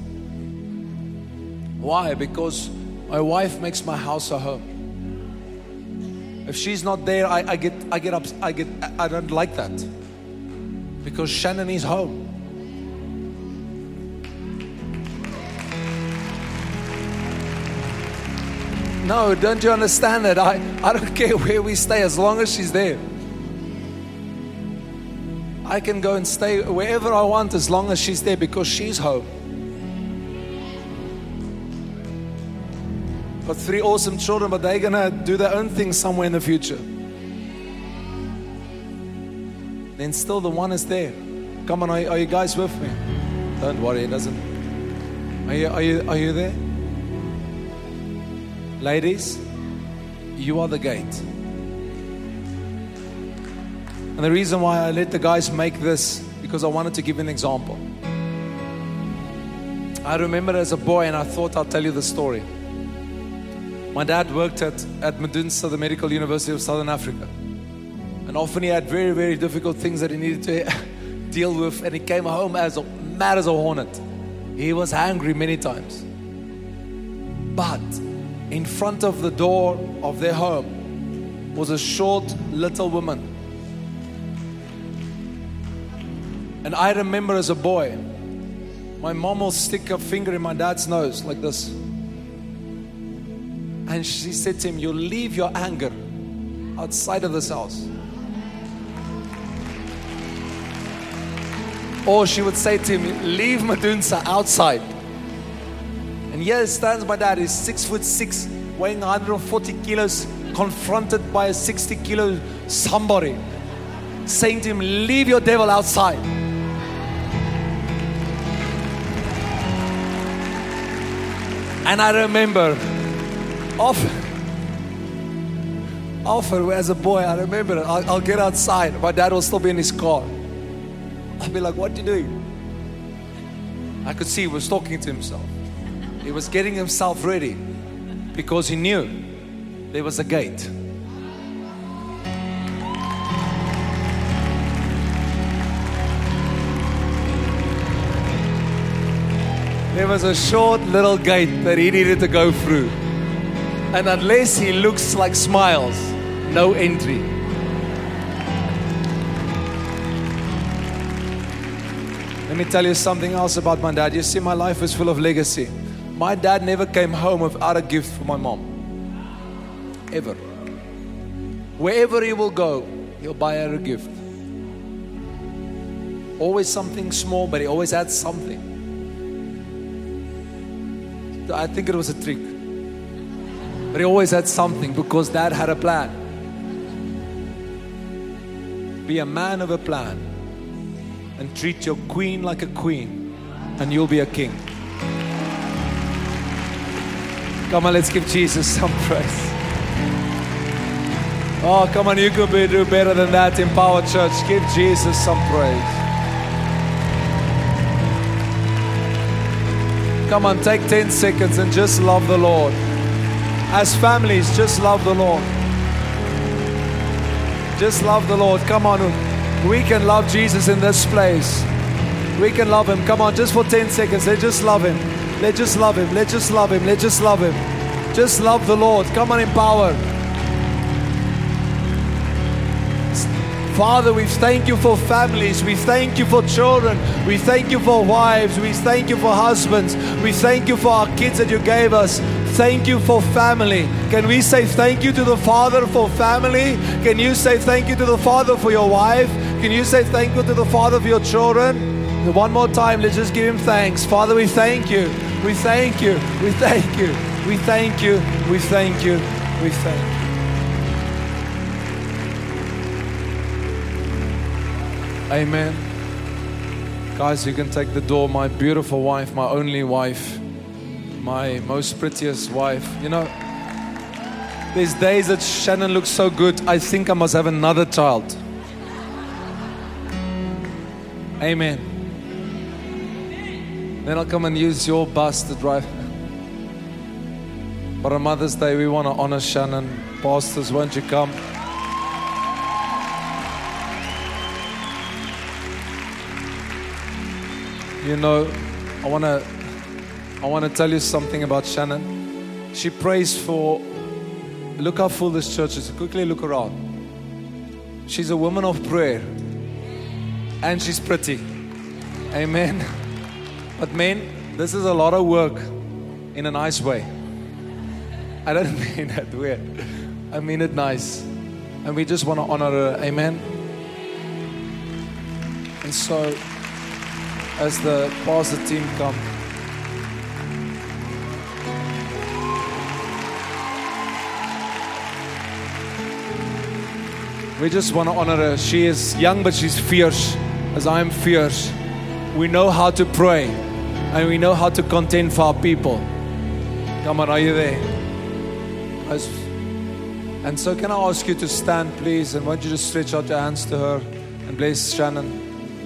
Why? Because my wife makes my house a home. If she's not there, I don't like that. Because Shannon is home. No, don't you understand that? I don't care where we stay as long as she's there. I can go and stay wherever I want as long as she's there because she's home. Got 3 awesome children, but they're going to do their own thing somewhere in the future. Then still the one is there. Come on, are you guys with me? Don't worry, it doesn't. Are you there? Ladies, you are the gate. And the reason why I let the guys make this, because I wanted to give an example. I remember as a boy, and I thought I'll tell you the story. My dad worked at Medunsa, the Medical University of Southern Africa. And often he had very, very difficult things that he needed to deal with. And he came home as mad as a hornet. He was angry many times. But in front of the door of their home was a short little woman. And I remember as a boy, my mom will stick a finger in my dad's nose like this. And she said to him, "You'll leave your anger outside of this house." Or she would say to him, "Leave Medunsa outside." And here stands my dad, he's 6'6", weighing 140 kilos, confronted by a 60 kilo somebody, saying to him, "Leave your devil outside." And I remember often as a boy, I remember I'll get outside. My dad will still be in his car. I'll be like, "What are you doing?" I could see he was talking to himself. He was getting himself ready because he knew there was a gate. There was a short little gate that he needed to go through. And unless he looks like smiles, no entry. Let me tell you something else about my dad. You see, my life is full of legacy. My dad never came home without a gift for my mom. Ever. Wherever he will go, he'll buy her a gift. Always something small, but he always had something. I think it was a trick. But he always had something because Dad had a plan. Be a man of a plan and treat your queen like a queen, and you'll be a king. Come on, let's give Jesus some praise. Oh, come on, you could do better than that. Empower Church. Give Jesus some praise. Come on, take 10 seconds and just love the Lord. As families, just love the Lord. Just love the Lord. Come on, we can love Jesus in this place. We can love Him. Come on, just for 10 seconds, let's just love Him. Let's just love Him. Let's just love Him. Let's just love Him. Just love the Lord. Come on, empower. Father, we thank you for families. We thank you for children. We thank you for wives. We thank you for husbands. We thank you for our kids that you gave us. thank you for family. Can we say thank you to the Father for family? Can you say thank you to the Father for your wife? Can you say thank you to the Father for your children? One more time, let's just give Him thanks. Father, we thank you. We thank you. We thank you. We thank you. We thank you. We thank you. Amen. Guys, you can take the door. My beautiful wife, my only wife, my most prettiest wife. You know, there's days that Shannon looks so good, I think I must have another child. Amen. Then I'll come and use your bus to drive. But on Mother's Day, we want to honor Shannon. Pastors, won't you come? You know, I want to tell you something about Shannon. She prays for, look how full this church is. Quickly look around. She's a woman of prayer. And she's pretty. Amen. But men, this is a lot of work in a nice way. I don't mean that weird. I mean it nice. And we just want to honor her. Amen. And so, as the pastor team come, we just want to honor her. She is young, but she's fierce, as I am fierce. We know how to pray, and we know how to contend for our people. Come on, are you there? And so can I ask you to stand, please, and won't you just stretch out your hands to her and bless Shannon.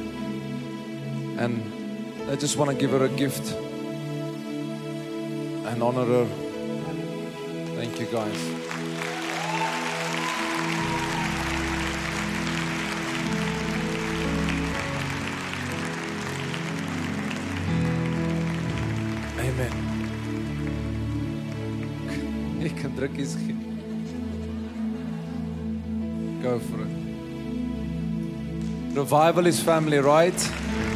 And I just want to give her a gift and honor her. Thank you, guys. Amen. Ek kan drukkies gee. Go for it. Revival is family, right?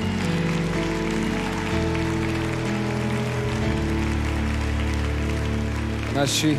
And as she,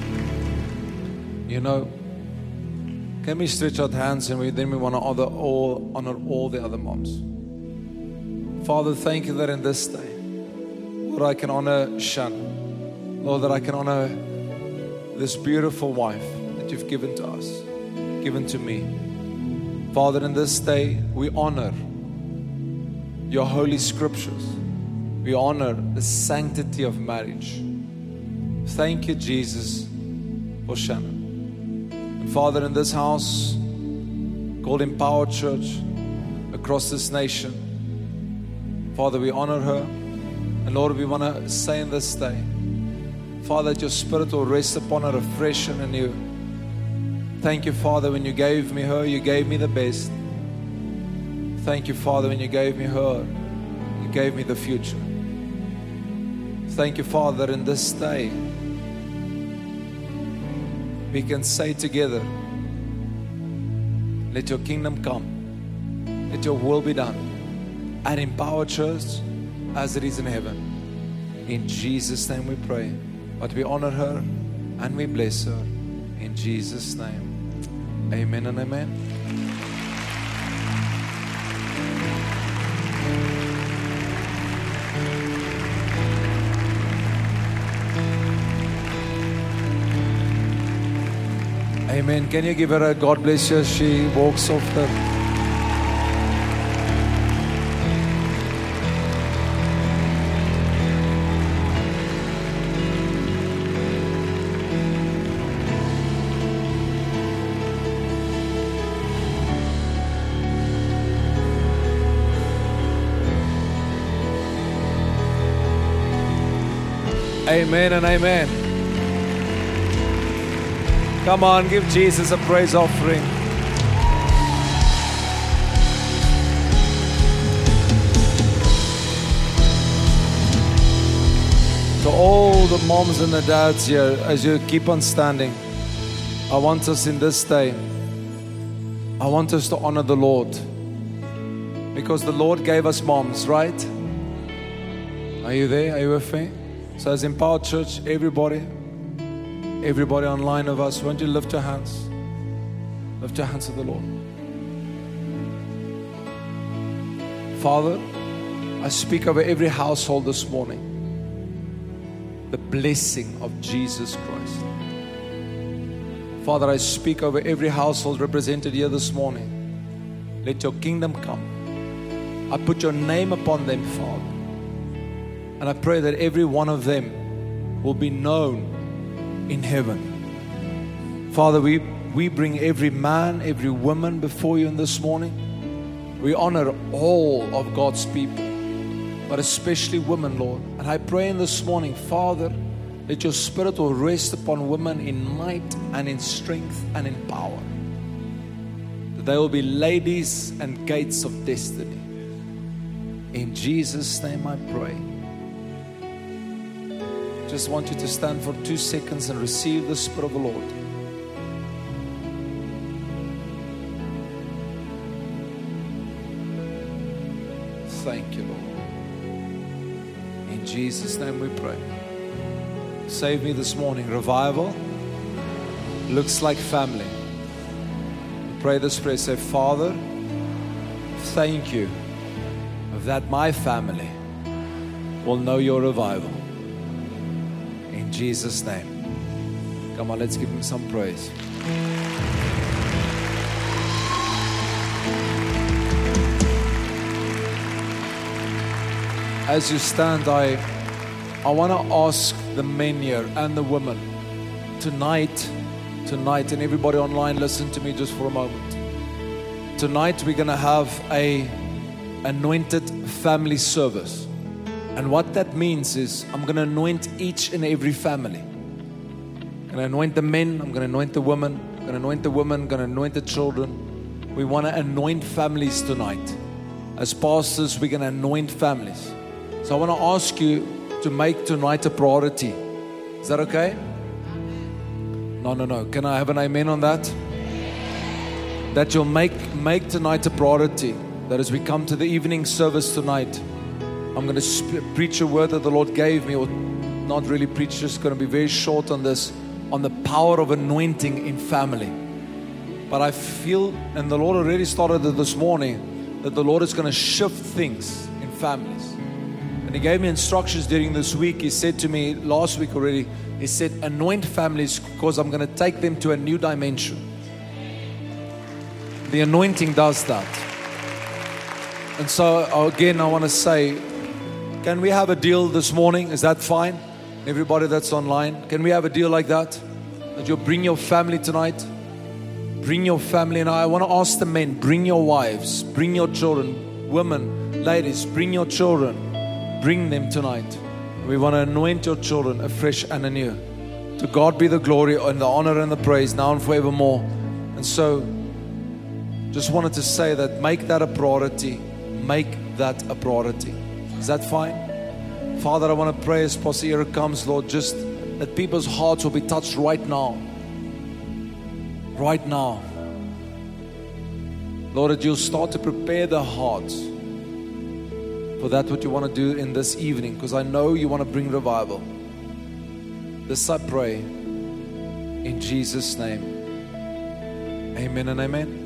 you know, can we stretch out hands and then we want to honor all the other moms. Father, thank you that in this day, Lord, I can honor Shan. Lord, that I can honor this beautiful wife that you've given to us, given to me. Father, in this day, we honor your holy scriptures. We honor the sanctity of marriage. Thank you, Jesus, for Shannon. And Father, in this house called Empower Church across this nation, Father, we honor her. And Lord, we want to say in this day, Father, that your Spirit will rest upon her afresh and anew. Thank you, Father, when you gave me her, you gave me the best. Thank you, Father, when you gave me her, you gave me the future. Thank you, Father, that in this day, we can say together, let your kingdom come, let your will be done, and Empower Church as it is in heaven. In Jesus' name we pray. But we honor her and we bless her. In Jesus' name. Amen and amen. Amen. Can you give her a God bless you as she walks off the... Amen and amen. Come on, give Jesus a praise offering. To all the moms and the dads here, as you keep on standing, I want us in this day, I want us to honor the Lord. Because the Lord gave us moms, right? Are you there? Are you with me? So as Empowered Church, everybody online of us, won't you lift your hands? Lift your hands to the Lord. Father, I speak over every household this morning, the blessing of Jesus Christ. Father, I speak over every household represented here this morning. Let your kingdom come. I put your name upon them, Father. And I pray that every one of them will be known in heaven. Father, we bring every man, every woman before you in this morning. We honor all of God's people, but especially women, Lord. And I pray in this morning, Father, that your Spirit will rest upon women in might and in strength and in power. That they will be ladies and gates of destiny. In Jesus' name I pray. Just want you to stand for 2 seconds and receive the Spirit of the Lord. Thank you, Lord. In Jesus' name we pray. Save me this morning. Revival looks like family. Pray this prayer. Say, Father, thank you that my family will know your revival. In Jesus' name. Come on, let's give him some praise. As you stand, I want to ask the men here and the women tonight, and everybody online, listen to me just for a moment. Tonight we're going to have a anointed family service. And what that means is I'm going to anoint each and every family. I'm going to anoint the men, I'm going to anoint the women, I'm going to anoint the women, I'm going to anoint the children. We want to anoint families tonight. As pastors, we're going to anoint families. So I want to ask you to make tonight a priority. Is that okay? No. Can I have an amen on that? That you'll make tonight a priority. That as we come to the evening service tonight, I'm going to preach a word that the Lord gave me, or not really preach, just going to be very short on this, on the power of anointing in family. But I feel, and the Lord already started it this morning, that the Lord is going to shift things in families. And He gave me instructions during this week. He said to me last week already, He said, anoint families because I'm going to take them to a new dimension. The anointing does that. And so again, I want to say, can we have a deal this morning? Is that fine? Everybody that's online, can we have a deal like that? That you'll bring your family tonight? Bring your family. And I want to ask the men, bring your wives, bring your children, women, ladies, bring your children. Bring them tonight. We want to anoint your children afresh and anew. To God be the glory and the honor and the praise now and forevermore. And so, just wanted to say that make that a priority. Make that a priority. Is that fine? Father, I want to pray as Pastor Eric comes, Lord, just that people's hearts will be touched right now. Right now. Lord, that you'll start to prepare their hearts for that what you want to do in this evening, because I know you want to bring revival. This I pray in Jesus' name. Amen and amen.